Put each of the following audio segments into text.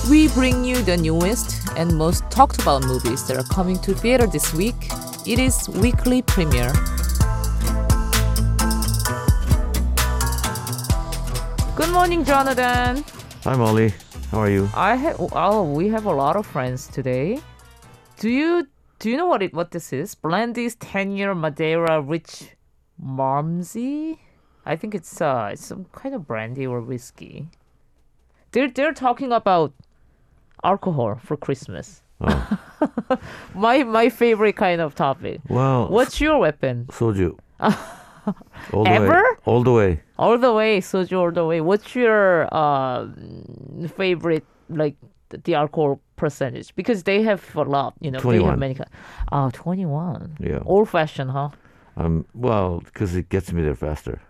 We bring you the newest and most talked about movies that are coming to theater this week. It is weekly premiere. Good morning, Jonathan. Hi, Molly. How are you? We have a lot of friends today. Do you know what this is? Blendy's 10-year Madeira Rich Malmsey? I think it's some kind of brandy or whiskey. They're talking about alcohol for Christmas. Oh. My favorite kind of topic. Well, What's your weapon? soju. All the Ever? way. All the way. All the way, soju all the way. What's your favorite, like, the alcohol percentage? Because they have a lot, They have 21. many. 21. Yeah. Old fashioned, huh? Well, because it gets me there faster.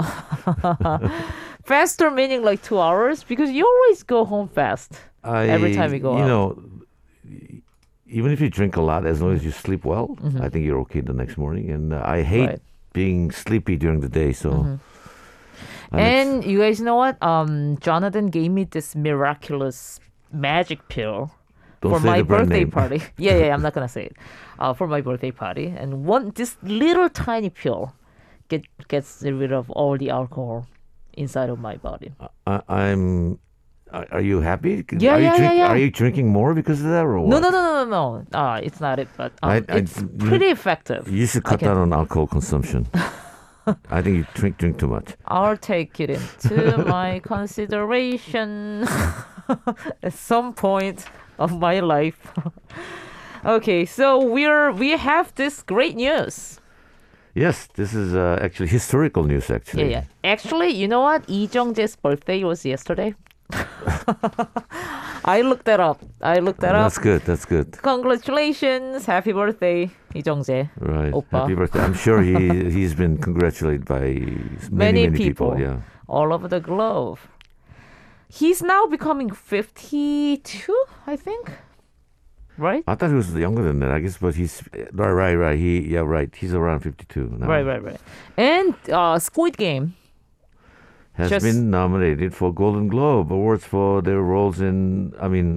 Faster meaning like 2 hours? Because you always go home fast every time you go out. Even if you drink a lot, as long as you sleep well, I think you're okay the next morning. And I hate Right. being sleepy during the day, so. And you guys know what? Jonathan gave me this miraculous magic pill Don't for say my the brand birthday name. party. Yeah, I'm not gonna say it. For my birthday party, and this little tiny pill gets rid of all the alcohol inside of my body. Are you happy? Yeah, yeah. Are you drinking more because of that or what? No. It's not it, but it's pretty effective. You should cut down on alcohol consumption. I think you drink too much. I'll take it into my consideration at some point of my life. Okay, so we have this great news. Yes, this is actually historical news, actually. Yeah. Actually, you know what? Lee Jung-jae's birthday was yesterday. I looked that up. That's good. Congratulations. Happy birthday, Lee Jung-jae. Right. Oppa. Happy birthday. I'm sure he's been congratulated by many people. Yeah. All over the globe. He's now becoming 52, I think. Right? I thought he was younger than that, I guess, but he's right. Right. He's around 52 now. Right. And Squid Game Has been nominated for Golden Globe Awards for their roles in,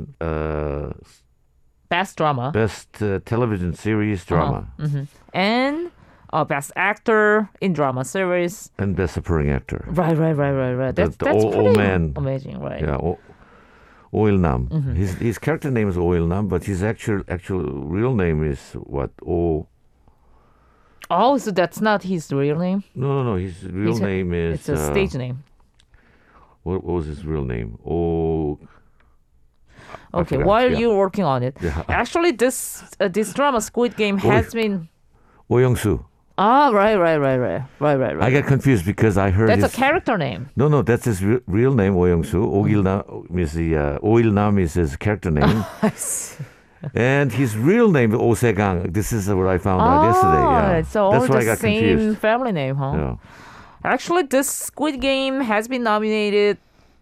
Best Drama. Best Television Series Drama And Best Actor in Drama Series. and Best Supporting Actor. Right. That's old pretty man. amazing, right? Yeah, Oh Il-nam. His character name is Oh Il-nam, but his actual real name is what? Oh, so that's not his real name? No. His real name is. It's a stage name. What was his real name? Oh. I Okay, forgot, while yeah. you're working on it, Yeah. actually, this drama Squid Game has been. Oh Young-soo. Right. I got confused because I heard That's his. a character name. No, that's his real name, Oh Young-soo. Oh Il-nam is his character name. I see. And his real name is Oh Se-gang. This is what I found out yesterday. Yeah. So That's all why I the got same confused. family name, huh? Yeah. Actually, this Squid Game has been nominated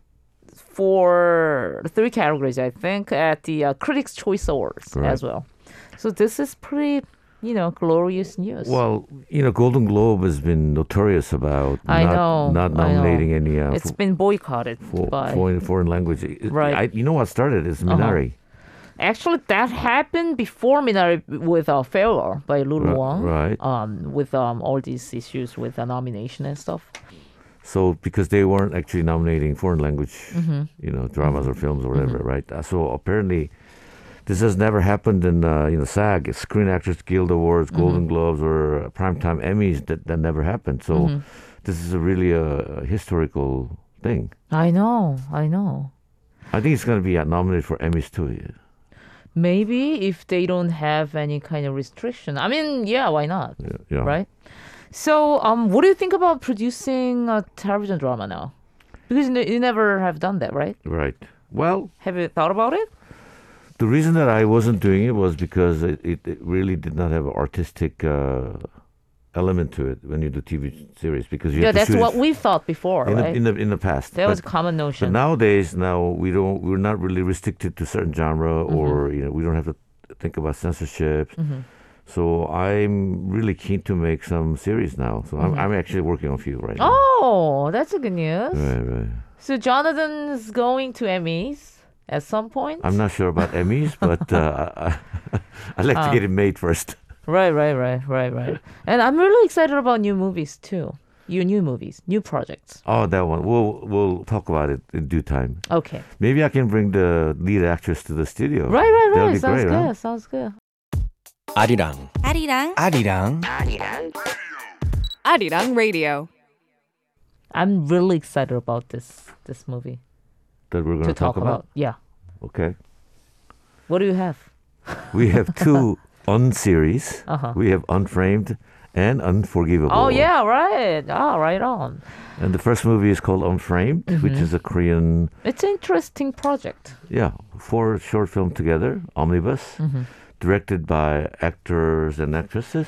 for 3 categories, I think, at the Critics' Choice Awards Right. as well. So this is pretty, glorious news. Well, Golden Globe has been notorious about I know. not nominating any It's been boycotted by. foreign language. Right. You know what started is Minari. Actually, that happened before Minari with Failure by Lulu Wang. Right. With all these issues with the nomination and stuff. So because they weren't actually nominating foreign language, dramas or films or whatever, right? So apparently, this has never happened in SAG, Screen Actors Guild Awards, Golden Globes, or Primetime Emmys. That never happened. So this is really a historical thing. I know. I think it's going to be nominated for Emmys too. Maybe if they don't have any kind of restriction. I mean, yeah, why not? Yeah. Right? So, what do you think about producing a television drama now? Because you never have done that, right? Right. Well, Have you thought about it? the reason that I wasn't doing it was because it really did not have an artistic element to it when you do TV series, because you have to That's shoot what it we thought before, right? in the past. That was a But- common But notion. nowadays, we're not really restricted to certain genre, or we don't have to think about censorship. So I'm really keen to make some series now. So I'm actually working on a few right now. Oh, that's a good news. Right. So Jonathan's going to Emmys. at some point. I'm not sure about Emmys, but I'd like to get it made first. Right. And I'm really excited about new movies too. Your new movies, new projects. Oh, that one. We'll talk about it in due time. Okay. Maybe I can bring the lead actress to the studio. Right. That'll be Sounds great, good. huh? Sounds good. 아리랑 radio. I'm really excited about this movie That we're going to to talk about. Yeah. Okay. What do you have? We have two unseries. Uh-huh. We have Unframed and Unforgivable. Oh yeah, right. Right on. And the first movie is called Unframed, which is a Korean, It's an interesting project. 4 short film together, omnibus, directed by actors and actresses.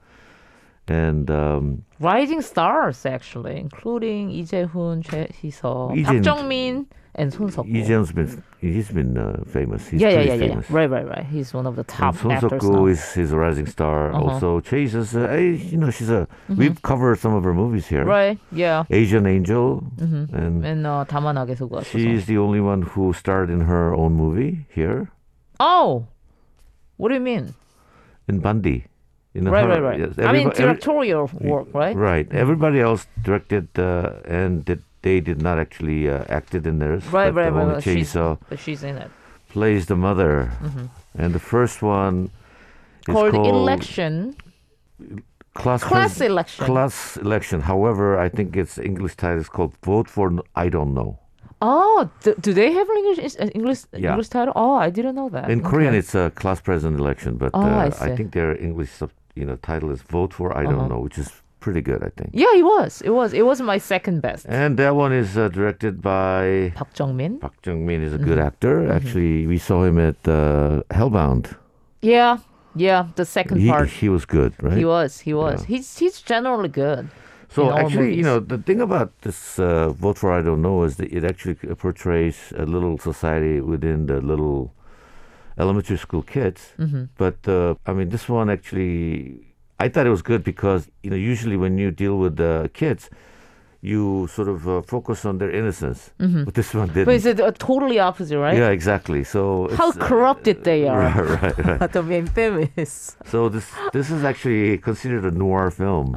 And Rising stars actually, including Lee Jae-hoon, Choi Hee-seo, Lee Park Jae- Jung-min, and Son Seok-gu. Lee Jae-hoon's been famous. He's Yeah. pretty famous. Right. He's one of the top Son actors Seok-gu now. is a rising star. Also, Choi is she's a. We've covered some of her movies here. Right. Yeah. Asian Angel, and And 다만하게 수고하셔서. she's the only one who starred in her own movie here Oh, what do you mean? in Bandi. Right. Yes, I mean, everybo- directorial work, right? Right. Everybody else directed and they did not actually acted in theirs. Right. but only But Choi she's, Seo but she's in it. plays the mother, and the first one is Called Election. Class Election. Class Election. However, I think its English title is called Vote for I Don't Know. Oh, do they have an English Yeah. English title? Oh, I didn't know that. In Okay. Korean, it's a class president election, but I I see. think their English title is Vote for I Don't Know, which is pretty good, I think. Yeah, it was. It was my second best. And that one is directed by Park Jung-min. Park Jung-min. Is a good actor. Actually, we saw him at Hellbound. Yeah, the second part. He was good, right? He was. Yeah. He's generally good. So in all actually, movies. the thing about this Vote for I Don't Know is that it actually portrays a little society within the little elementary school kids. But I mean, this one actually, I thought it was good because usually when you deal with kids, you sort of focus on their innocence. But this one didn't. But it's totally opposite, right? Yeah, exactly. So How it's, corrupted they are. right. The main theme is. So this is actually considered a noir film.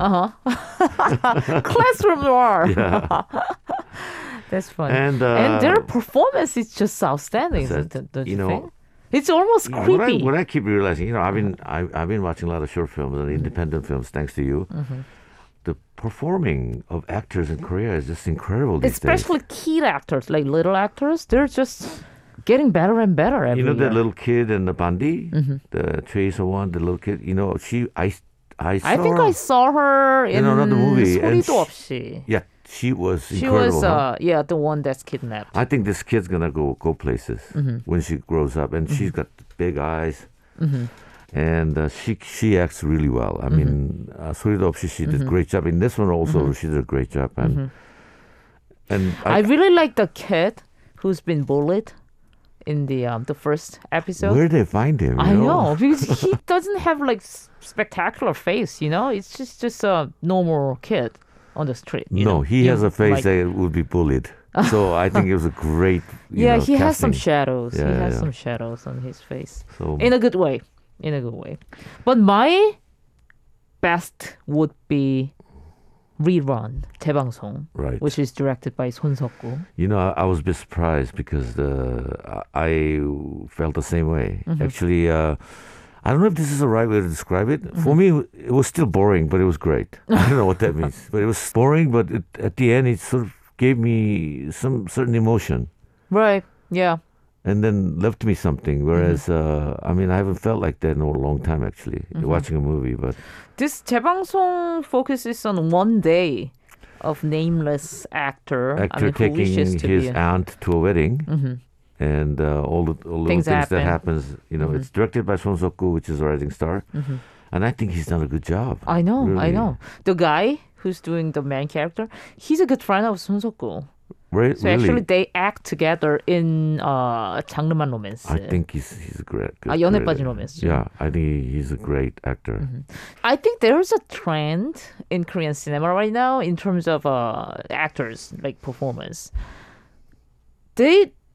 Classroom noir. Yeah. That's funny. And, their performance is just outstanding, That's- don't you you know, think? It's almost creepy. What I keep realizing, I've been watching a lot of short films and independent films, thanks to you. The performing of actors in Korea is just incredible these Especially kid actors, like little actors, they're just getting better and better every days. You know year. that little kid in the Bandi, the Choi Seo one, the little kid. I I think I saw her in another movie, and 소리도 없이. Yeah, she was She incredible. was, the one that's kidnapped. I think this kid's gonna go places when she grows up, and she's got big eyes, and she acts really well. I mean, 소리도 없이 she did a great job. In this one also, she did a great job, and I really like the kid who's been bullied in the first episode. where they find him? I know because he doesn't have like spectacular face. It's just a normal kid on the street. No, he has a face like- that would be bullied. So I think it was a great. Yeah, he has some casting. shadows. Yeah, he has yeah. some shadows on his face. So In a good way. But my best would be Rerun, 재방송, right. which is directed by Son Seok-gu. I was a bit surprised because I felt the same way. Actually, I don't know if this is the right way to describe it. For me, it was still boring, but it was great. I don't know what that means, but it was boring. But at the end, it sort of gave me some certain emotion, Right, yeah. and then left me something. Whereas, I mean, I haven't felt like that in a long time actually, watching a movie. But This 재방송 focuses on one day of nameless actor, actor who wishes taking to his be aunt to a wedding. And all the little Things things that happen. happens, it's directed by Son Seok-gu, which is a rising star, and I think he's done a good job. I know. Really. The guy who's doing the main character, he's a good friend of Son Seok-gu. So Really, actually they act together in 장르만 로맨스. I think he's a great. 연애 great- 빠진 로맨스. Yeah, I think he's a great actor. I think there's a trend in Korean cinema right now in terms of actors, like performance. They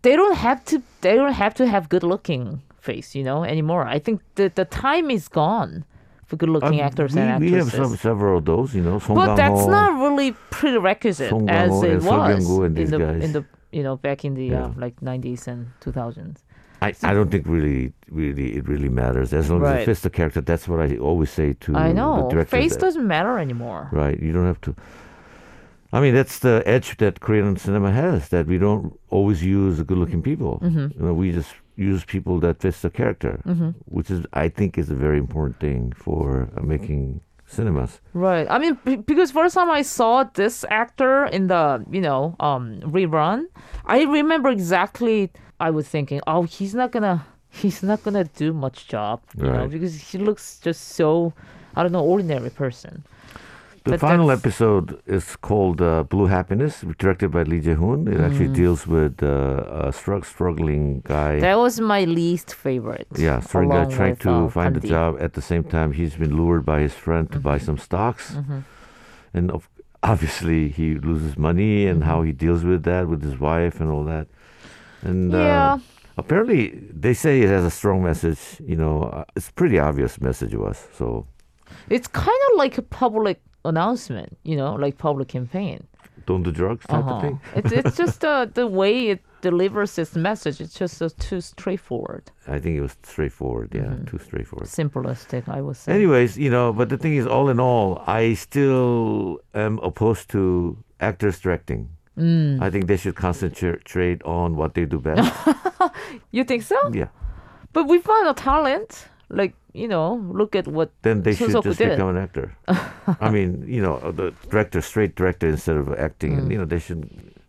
they don't have to have good looking face, anymore. I think the time is gone for good looking actors and we actresses. have several of those, Song But that's Kang-ho, not really prerequisite Song as Kang-ho it and Seo was Byung-gu and in these the guys. in the back in the Yeah. like 90s and 2000s. I don't think it really matters as long as Right. it fits the character. That's what I always say to I the know. directors. Face doesn't matter anymore. Right. You don't have to. I mean, that's the edge that Korean cinema has, that we don't always use good-looking people. Mm-hmm. We just use people that fits the character, which is, I think, is a very important thing for making cinemas. Right. I mean, because first time I saw this actor in the, rerun, I remember exactly. I was thinking, oh, he's not gonna do much job, Right. because he looks just so, I don't know, ordinary person. The But final that's- episode is called Blue Happiness, directed by Lee Jae-hoon. It actually deals with a struggling guy. That was my least favorite. Yeah, struggling guy along trying with, to find a Pandi. job. At the same time, he's been lured by his friend to buy some stocks. And obviously, he loses money and how he deals with that with his wife and all that. And Yeah. apparently, they say it has a strong message. It's pretty obvious message to us. So It's kind of like a public announcement, like public campaign. don't do drugs type of thing. It's just the way it delivers its message. It's just too straightforward, I think it was straightforward. Yeah, too straightforward. simplistic, I would say. Anyways, but the thing is, all in all, I still am opposed to actors directing. I think they should concentrate on what they do best. You think so? Yeah. But we found a talent. Like, look at what Then they should Soo-seok just did. become an actor. I mean, the director, straight director instead of acting. And, they should.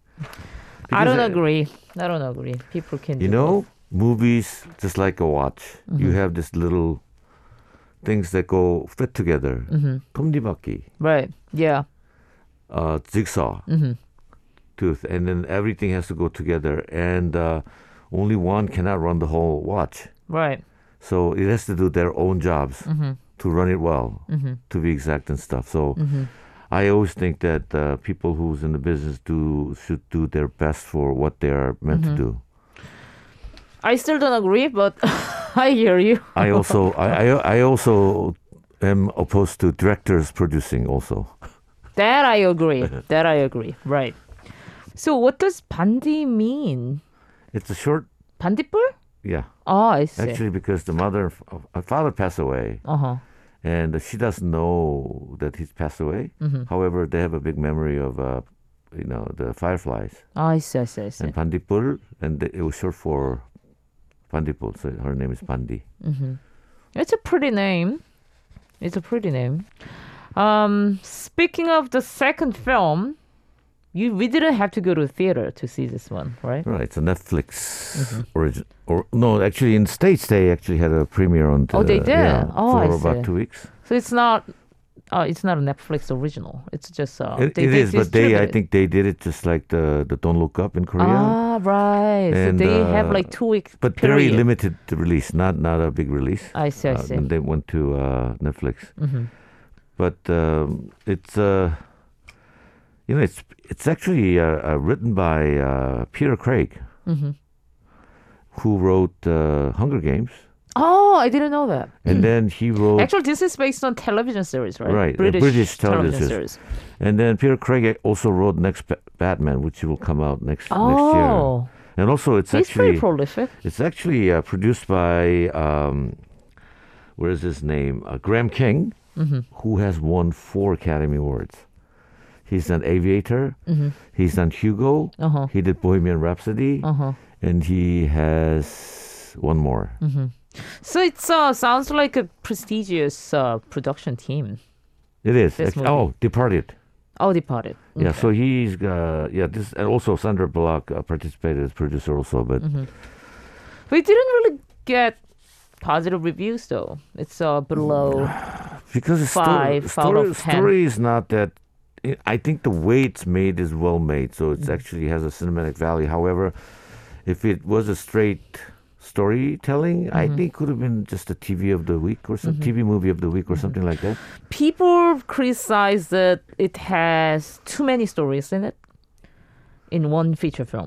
I don't Because, agree. I don't agree. People can You do know, both. movies, just like a watch, you have this little things that go fit together. 톱니바퀴, Right. Yeah. jigsaw, tooth, and then everything has to go together. And only one cannot run the whole watch. Right. So it has to do their own jobs to run it well, to be exact and stuff. So I always think that people who's in the business should do their best for what they are meant to do. I still don't agree, but I hear you. I also am opposed to directors producing also. That I agree. Right. So what does 반디 mean? It's a short, 반딧불? yeah. Oh, I see. Actually, because the father passed away, Uh-huh. and she doesn't know that he's passed away. However, they have a big memory of, the fireflies. I see. And 반딧불, and it was short for 반딧불, so her name is Pandi. It's a pretty name. Speaking of the second film, we didn't have to go to the theater to see this one, right? Right, it's a Netflix origin. Or no, actually, in States they actually had a premiere on. Oh, they did? Yeah, Oh, for I about see. 2 weeks. So it's not a Netflix original. It's just It is, but I think they did it just like the Don't Look Up in Korea. Ah, right. And, so they have like 2 weeks. But period. very limited release, not a big release. I see. And they went to Netflix. But it's it's actually written by Peter Craig, who wrote Hunger Games, Oh, I didn't know that. and then he wrote. Actually, this is based on television series, right? Right, a British television series. And then Peter Craig also wrote next Batman, which will come out next year. Oh, And also, it's he's pretty actually prolific. produced by where is his name? Graham King, who has won 4 Academy Awards. He's done Aviator. He's done Hugo. Uh-huh. He did Bohemian Rhapsody, and he has one more. So it sounds like a prestigious production team. It is. This movie. Oh, Departed. Oh, Departed. Yeah, so he's this, and also Sandra Bullock participated as producer also, but We didn't really get positive reviews though. It's below. because the 5 out of 10. story is not that. I think the way it's made is well made, so it actually has a cinematic value. However, if it was a straight storytelling, I think could have been just a TV of the week or some TV movie of the week or something like that. People criticize that it has too many stories in it in one feature film.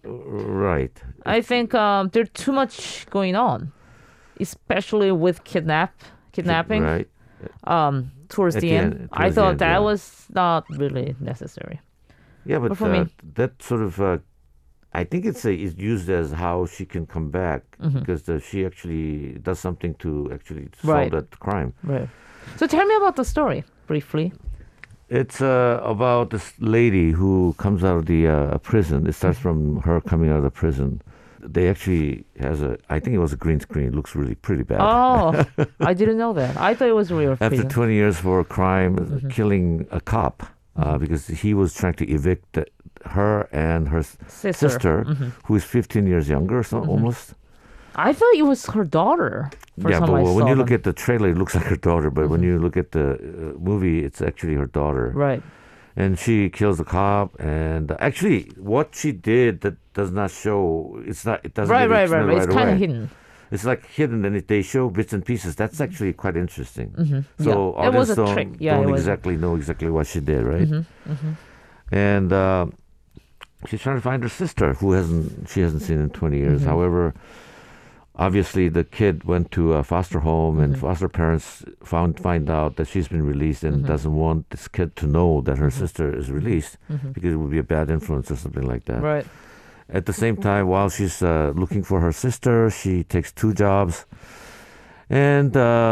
Right. I think there's too much going on, especially with kidnapping. Right. Towards At the the end, end- I towards the thought end, that yeah. was not really necessary. Yeah, but for me- that sort of, I think it's used as how she can come back because she actually does something to actually solve Right. that crime. Right. So tell me about the story briefly. It's about this lady who comes out of the prison. It starts from her coming out of the prison. They actually I think it was a green screen. It looks really pretty bad. Oh, I didn't know that. I thought it was real After prison. 20 years for a crime, killing a cop because he was trying to evict her and her sister, who is 15 years younger, so almost. I thought it was her daughter. First time but I when saw you look them. at the trailer, it looks like her daughter. But when you look at the movie, it's actually her daughter. Right. And she kills the cop. And actually, what she did that does not show. It doesn't. Right. get explained It's kind away. of hidden. It's like hidden, and they show bits and pieces. That's actually quite interesting. So Yeah. It was audience a trick. Yeah, don't it was. exactly know exactly what she did, right? And she's trying to find her sister, who she hasn't seen in 20 years. However, obviously the kid went to a foster home, and foster parents find out that she's been released and doesn't want this kid to know that her sister is released because it would be a bad influence or something like that. Right. At the same time, while she's looking for her sister, she takes 2 jobs. And,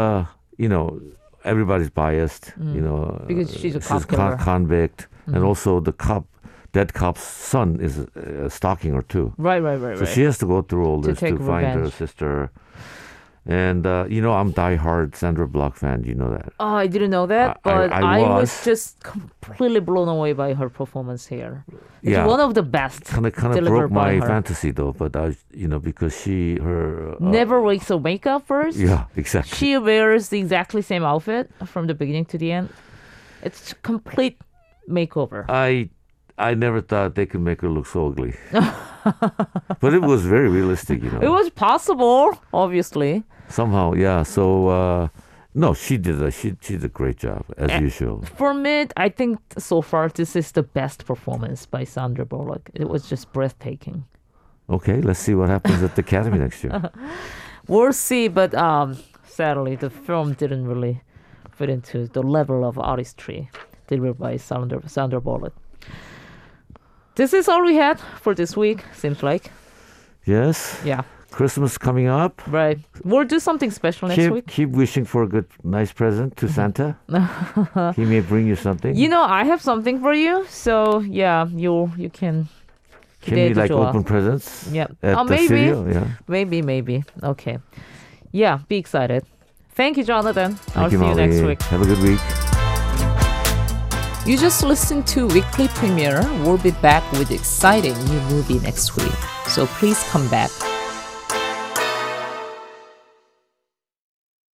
everybody's biased, Because she's a cop killer. convict. And also the dead cop's son is stalking her too. Right. So she has to go through all To this to take find her revenge. sister. And, I'm diehard Sandra Bullock fan. You know that. Oh, I didn't know that, but I I was was. just completely blown away by her performance here. It's Yeah. one of the best. Kind of delivered broke by my her. fantasy though, but because her Never wakes up makeup first. yeah, exactly. She wears the exactly same outfit from the beginning to the end. It's complete makeover. I never thought they could make her look so ugly. But it was very realistic, It was possible, obviously. Somehow, yeah. So no, she did a great job as usual. For me, I think so far this is the best performance by Sandra Bullock. It was just breathtaking. Okay, let's see what happens at the Academy next year. We'll see, but sadly, the film didn't really fit into the level of artistry delivered by Sandra Bullock. This is all we had for this week, seems like. Yes. Yeah, Christmas coming up. right. We'll do something special next week. Keep wishing for a nice present to Santa. He may bring you something. You know, I have something for you, so yeah, you can. Can we 기대해도 좋아. open presents? Yeah. At the maybe. studio? Yeah. Maybe. Okay. Yeah, be excited. Thank you, Jonathan. I'll Thank you, see you Molly. next week. Have a good week. You just listened to Weekly Premiere. We'll be back with exciting new movie next week. So please come back.